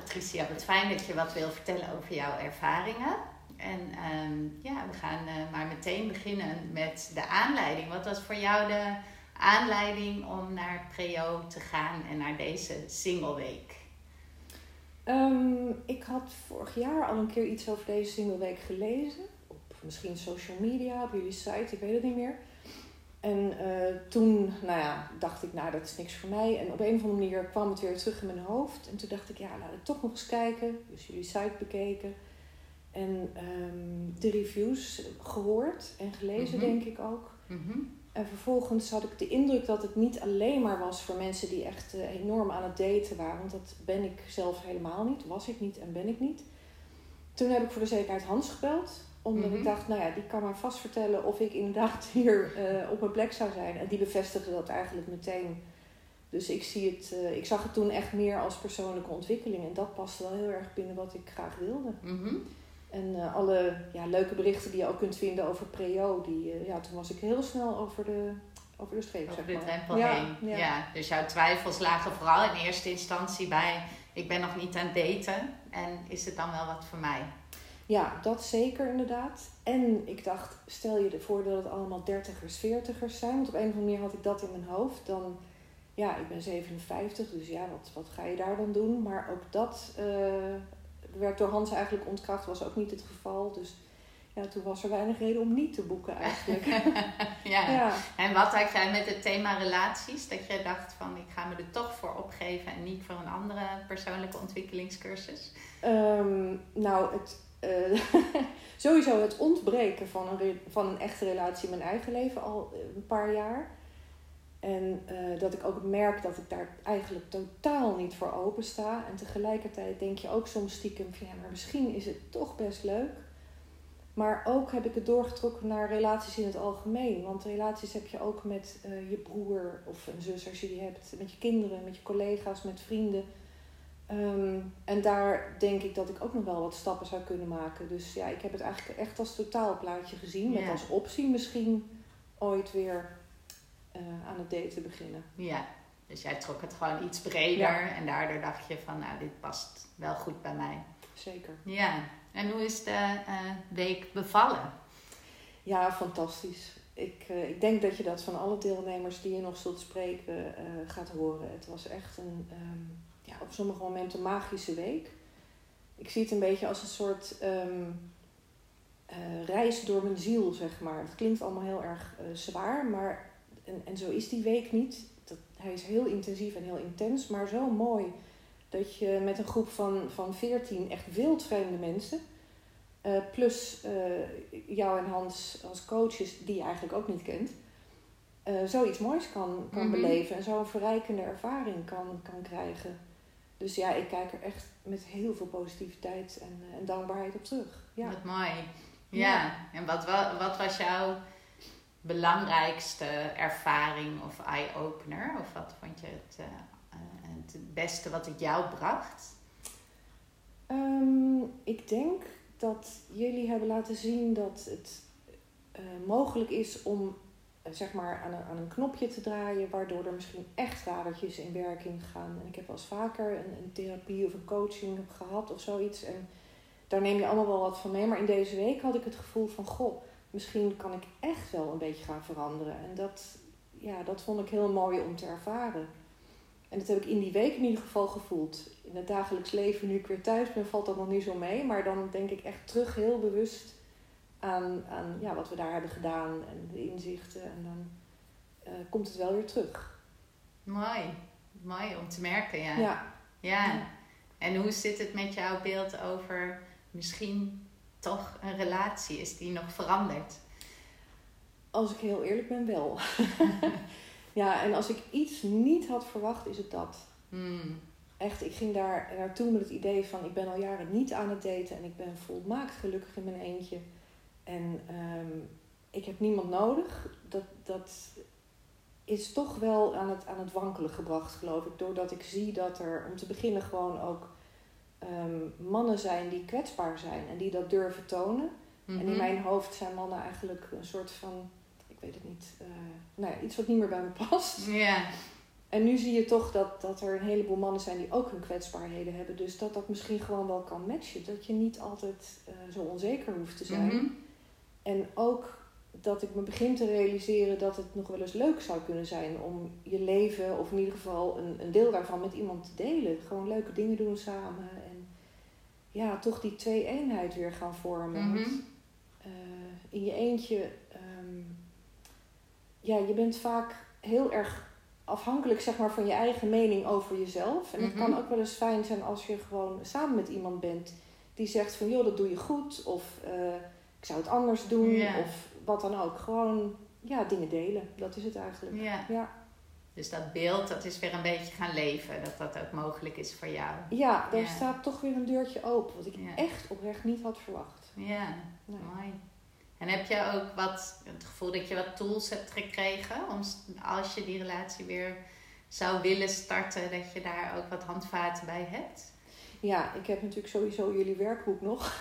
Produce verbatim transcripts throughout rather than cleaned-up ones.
Patricia, wat fijn dat je wat wil vertellen over jouw ervaringen. En um, ja, we gaan uh, maar meteen beginnen met de aanleiding. Wat was voor jou de aanleiding om naar Preo te gaan en naar deze Single Week? Um, ik had vorig jaar al een keer iets over deze Single Week gelezen. Op misschien social media, op jullie site, ik weet het niet meer. En uh, toen, nou ja, dacht ik, nou, dat is niks voor mij. En op een of andere manier kwam het weer terug in mijn hoofd. En toen dacht ik, ja, laat ik toch nog eens kijken. Dus jullie site bekeken. En um, de reviews gehoord en gelezen, mm-hmm. denk ik ook. Mm-hmm. En vervolgens had ik de indruk dat het niet alleen maar was voor mensen die echt uh, enorm aan het daten waren. Want dat ben ik zelf helemaal niet. Was ik niet en ben ik niet. Toen heb ik voor de zekerheid Hans gebeld. Omdat mm-hmm. ik dacht, nou ja, die kan mij vast vertellen of ik inderdaad hier uh, op mijn plek zou zijn. En die bevestigde dat eigenlijk meteen. Dus ik, zie het, uh, ik zag het toen echt meer als persoonlijke ontwikkeling. En dat paste wel heel erg binnen wat ik graag wilde. Mm-hmm. En uh, alle ja, leuke berichten die je ook kunt vinden over Preo, die, uh, ja, toen was ik heel snel over de, over de streep, over zeg de maar. drempel ja, heen. Ja. Ja, dus jouw twijfels lagen vooral in eerste instantie bij, ik ben nog niet aan het daten en is het dan wel wat voor mij? Ja, dat zeker inderdaad. En ik dacht, stel je ervoor dat het allemaal dertigers, veertigers zijn. Want op een of andere manier had ik dat in mijn hoofd. Dan, ja, ik ben zevenenvijftig, dus ja, wat, wat ga je daar dan doen? Maar ook dat uh, werd door Hans eigenlijk ontkracht, was ook niet het geval. Dus ja, toen was er weinig reden om niet te boeken eigenlijk. ja. ja. En wat had jij met het thema relaties? Dat je dacht van, ik ga me er toch voor opgeven en niet voor een andere persoonlijke ontwikkelingscursus? Um, nou, het... Uh, sowieso het ontbreken van een, re- van een echte relatie in mijn eigen leven al een paar jaar. En uh, dat ik ook merk dat ik daar eigenlijk totaal niet voor open sta. En tegelijkertijd denk je ook soms stiekem van ja, maar misschien is het toch best leuk. Maar ook heb ik het doorgetrokken naar relaties in het algemeen. Want relaties heb je ook met uh, je broer of een zus als je die hebt. Met je kinderen, met je collega's, met vrienden. Um, en daar denk ik dat ik ook nog wel wat stappen zou kunnen maken. Dus ja, ik heb het eigenlijk echt als totaalplaatje gezien. Met ja. als optie misschien ooit weer uh, aan het daten beginnen. Ja, dus jij trok het gewoon iets breder. Ja. En daardoor dacht je van, nou, dit past wel goed bij mij. Zeker. Ja, en hoe is de uh, week bevallen? Ja, fantastisch. Ik, uh, ik denk dat je dat van alle deelnemers die je nog zult spreken uh, gaat horen. Het was echt een... Um, Ja, op sommige momenten een magische week. Ik zie het een beetje als een soort um, uh, reis door mijn ziel, zeg maar. Het klinkt allemaal heel erg uh, zwaar, maar en, en zo is die week niet. Dat, hij is heel intensief en heel intens, maar zo mooi dat je met een groep van, van veertien echt wildvreemde mensen, uh, plus uh, jou en Hans als coaches die je eigenlijk ook niet kent, uh, zoiets moois kan, kan mm-hmm. beleven en zo'n verrijkende ervaring kan, kan krijgen. Dus ja, ik kijk er echt met heel veel positiviteit en, uh, en dankbaarheid op terug. Ja. Wat mooi. Ja, ja. En wat, wat was jouw belangrijkste ervaring of eye-opener? Of wat vond je het, uh, het beste wat het jou bracht? Um, ik denk dat jullie hebben laten zien dat het uh, mogelijk is om zeg maar aan een, aan een knopje te draaien, waardoor er misschien echt radertjes in werking gaan. En ik heb wel eens vaker een, een therapie of een coaching gehad of zoiets. En daar neem je allemaal wel wat van mee. Maar in deze week had ik het gevoel van, goh, misschien kan ik echt wel een beetje gaan veranderen. En dat, ja, dat vond ik heel mooi om te ervaren. En dat heb ik in die week in ieder geval gevoeld. In het dagelijks leven, nu ik weer thuis ben, valt dat nog niet zo mee. Maar dan denk ik echt terug heel bewust aan, aan ja, wat we daar hebben gedaan en de inzichten. En dan uh, komt het wel weer terug. Mooi. Mooi om te merken, ja. Ja. Ja. ja. En hoe zit het met jouw beeld over misschien toch een relatie? Is die nog veranderd? Als ik heel eerlijk ben, wel. Ja, en als ik iets niet had verwacht, is het dat. Hmm. Echt, ik ging daar naartoe met het idee van, ik ben al jaren niet aan het daten en ik ben volmaakt gelukkig in mijn eentje. En um, ik heb niemand nodig. Dat, dat is toch wel aan het, aan het wankelen gebracht, geloof ik. Doordat ik zie dat er, om te beginnen, gewoon ook um, mannen zijn die kwetsbaar zijn. En die dat durven tonen. Mm-hmm. En in mijn hoofd zijn mannen eigenlijk een soort van, ik weet het niet, uh, nou ja, iets wat niet meer bij me past. Ja. En nu zie je toch dat, dat er een heleboel mannen zijn die ook hun kwetsbaarheden hebben. Dus dat dat misschien gewoon wel kan matchen. Dat je niet altijd uh, zo onzeker hoeft te zijn. Mm-hmm. En ook dat ik me begin te realiseren dat het nog wel eens leuk zou kunnen zijn om je leven, of in ieder geval een, een deel daarvan, met iemand te delen. Gewoon leuke dingen doen samen. En ja, toch die twee-eenheid weer gaan vormen. Mm-hmm. Want uh, in je eentje, um, ja, je bent vaak heel erg afhankelijk, zeg maar, van je eigen mening over jezelf. En het Mm-hmm. kan ook wel eens fijn zijn als je gewoon samen met iemand bent die zegt van, joh, dat doe je goed. Of uh, ik zou het anders doen. Ja. Of wat dan ook. Gewoon, ja, dingen delen. Dat is het eigenlijk. Ja. Ja. Dus dat beeld, dat is weer een beetje gaan leven. Dat dat ook mogelijk is voor jou. Ja, daar Ja. staat toch weer een deurtje open. Wat ik Ja. echt oprecht niet had verwacht. Ja, Nee. mooi. En heb je ook wat, het gevoel dat je wat tools hebt gekregen om, als je die relatie weer zou willen starten, dat je daar ook wat handvaten bij hebt? Ja, ik heb natuurlijk sowieso jullie werkboek nog.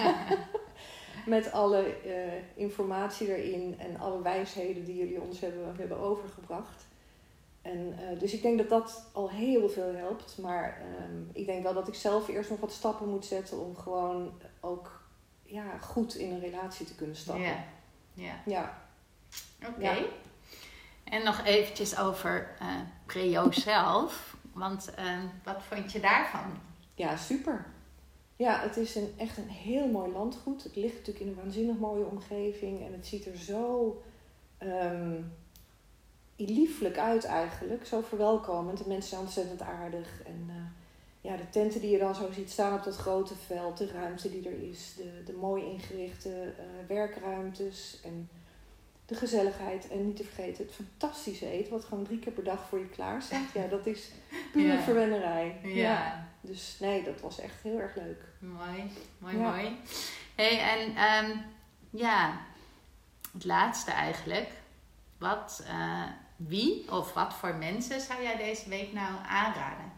Met alle uh, informatie erin en alle wijsheden die jullie ons hebben, hebben overgebracht. En, uh, dus ik denk dat dat al heel veel helpt. Maar um, ik denk wel dat ik zelf eerst nog wat stappen moet zetten om gewoon ook ja, goed in een relatie te kunnen stappen. Ja. Ja. Ja. Oké. Okay. Ja. En nog eventjes over uh, Preo zelf. Want uh, wat vond je daarvan? Ja, super. Ja, het is een, echt een heel mooi landgoed. Het ligt natuurlijk in een waanzinnig mooie omgeving. En het ziet er zo um, lieflijk uit eigenlijk. Zo verwelkomend. De mensen zijn ontzettend aardig. En uh, ja, de tenten die je dan zo ziet staan op dat grote veld. De ruimte die er is. De, de mooi ingerichte uh, werkruimtes. En de gezelligheid. En niet te vergeten het fantastische eten. Wat gewoon drie keer per dag voor je klaar staat. Ja, dat is puur ja. verwennerij. Ja. ja. Dus nee, dat was echt heel erg leuk. Mooi, mooi, ja. mooi. Hey, en um, ja, het laatste eigenlijk. Wat, uh, wie of wat voor mensen zou jij deze week nou aanraden?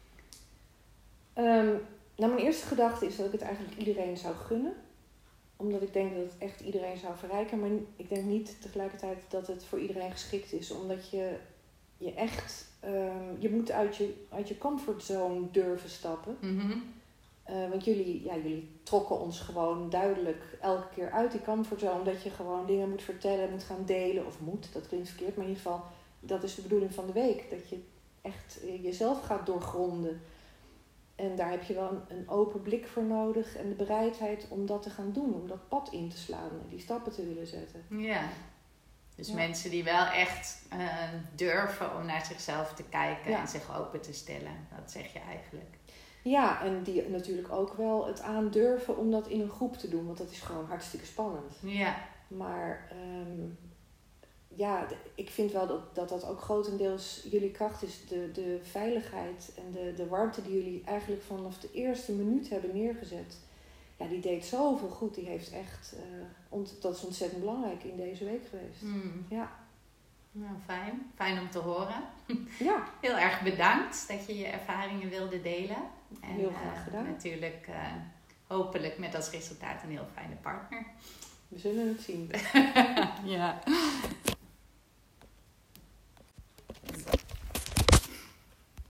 Um, nou, mijn eerste gedachte is dat ik het eigenlijk iedereen zou gunnen. Omdat ik denk dat het echt iedereen zou verrijken. Maar ik denk niet tegelijkertijd dat het voor iedereen geschikt is. Omdat je, je echt... Um, je moet uit je, uit je comfortzone durven stappen. Mm-hmm. Uh, want jullie, ja, jullie trokken ons gewoon duidelijk elke keer uit die comfortzone. Dat je gewoon dingen moet vertellen, moet gaan delen. Of moet, dat klinkt verkeerd. Maar in ieder geval, dat is de bedoeling van de week. Dat je echt jezelf gaat doorgronden. En daar heb je wel een, een open blik voor nodig. En de bereidheid om dat te gaan doen. Om dat pad in te slaan. En die stappen te willen zetten. Ja. Dus ja. mensen die wel echt uh, durven om naar zichzelf te kijken ja. en zich open te stellen. Dat zeg je eigenlijk. Ja, en die natuurlijk ook wel het aandurven om dat in een groep te doen. Want dat is gewoon hartstikke spannend. Ja. Maar um, ja, de, ik vind wel dat, dat dat ook grotendeels jullie kracht is. De, de veiligheid en de, de warmte die jullie eigenlijk vanaf de eerste minuut hebben neergezet. Ja, die deed zoveel goed. Die heeft echt, uh, ont, dat is ontzettend belangrijk in deze week geweest. Mm. Ja. Nou, fijn. Fijn om te horen. Ja. Heel erg bedankt dat je je ervaringen wilde delen. En, heel graag gedaan. Uh, natuurlijk uh, hopelijk met als resultaat een heel fijne partner. We zullen het zien. Ja.